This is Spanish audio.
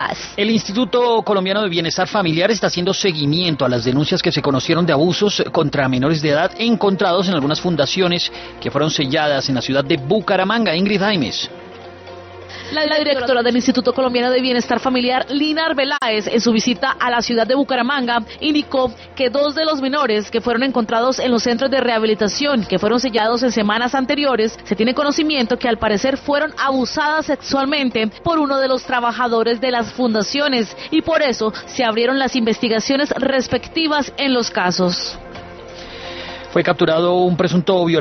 El Instituto Colombiano de Bienestar Familiar está haciendo seguimiento a las denuncias que se conocieron de abusos contra menores de edad encontrados en algunas fundaciones que fueron selladas en la ciudad de Bucaramanga. Ingrid Jaimes. La directora del Instituto Colombiano de Bienestar Familiar, Lina Arbeláez, en su visita a la ciudad de Bucaramanga, indicó que 2 de los menores que fueron encontrados en los centros de rehabilitación, que fueron sellados en semanas anteriores, se tiene conocimiento que al parecer fueron abusadas sexualmente por uno de los trabajadores de las fundaciones y por eso se abrieron las investigaciones respectivas en los casos. Fue capturado un presunto violador